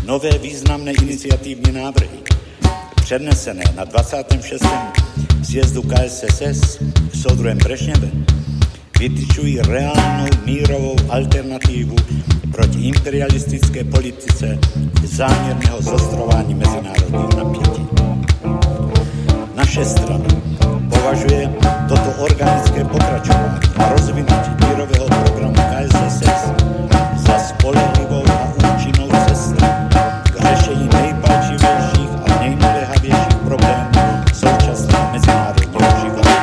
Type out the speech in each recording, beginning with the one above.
nové významné iniciativní návrhy, přednesené na 26. sjezdu KSSS v soudruhem Brežněvem, vytyčují reálnou mírovou alternativu proti imperialistické politice záměrného zostrování mezinárodního napětí. Naše strana považuje toto organické pokračování a rozvinutí mírového programu KSSS za spolehlivou a účinnou cestu k řešení nejpalčivějších a nejnaléhavějších problémů současného mezinárodního života.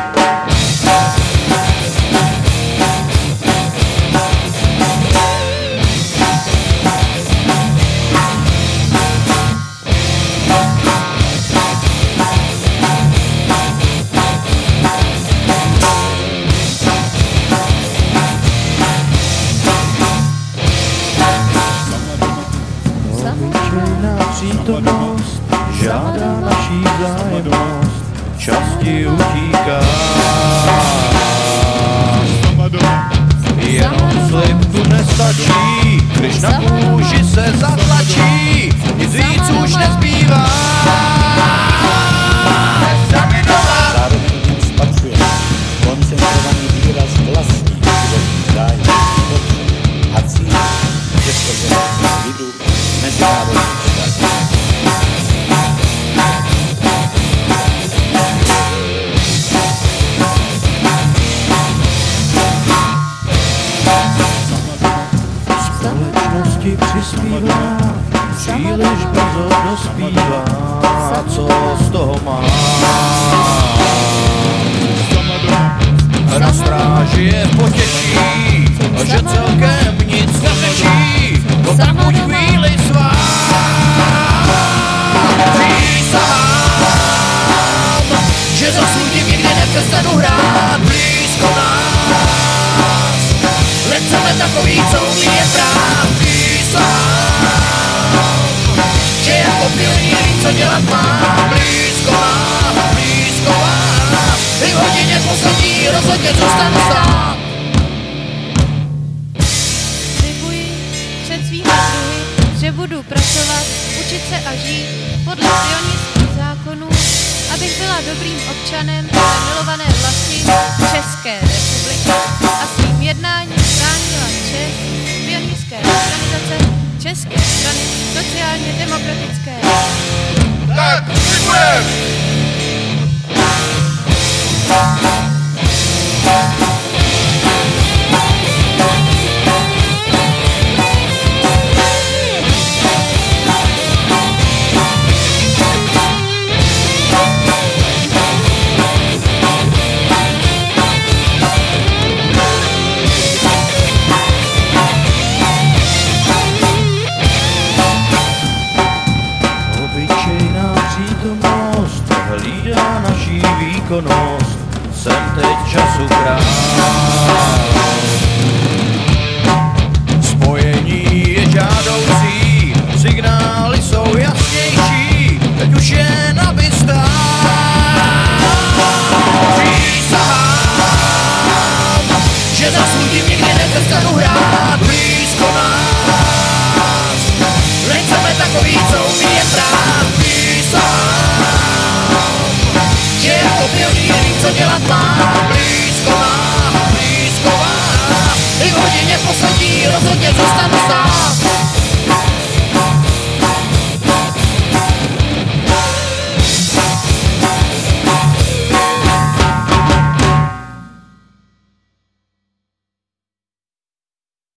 Přítomnost žádá naší vzájemnost, časti utíká. Jenom slib tu nestačí, když na kůži se zatlačí, nic víc už nezbývá. Zároveň tím spatřujeme koncentrovaný výraz vlastní životní zájmu, potřeb a cíl československého lidu mezinárodních vztahů. Společnosti přispívá, příliš brzo dospívá, co z toho má. Na stráži je potěší, že celkem nic neřeší, to tak buď chvíli svá. Přísahám, že za svůj tím nikdy nepřestanu hrát blízko nás. Leceme takový, co umí je brát. Přísahám, že jako pilní vím, co dělat mám. Blízko vás, i v hodině poslední rozhodně zůstanu sám. Slibuji před svými druhy, že budu pracovat, učit se a žít podle sionistských zákonů, abych byla dobrým občanem své milované vlasti České republiky a svým jednáním chránila čest sionistské organizace České strany sociálně demokratické. Tak, děkujem!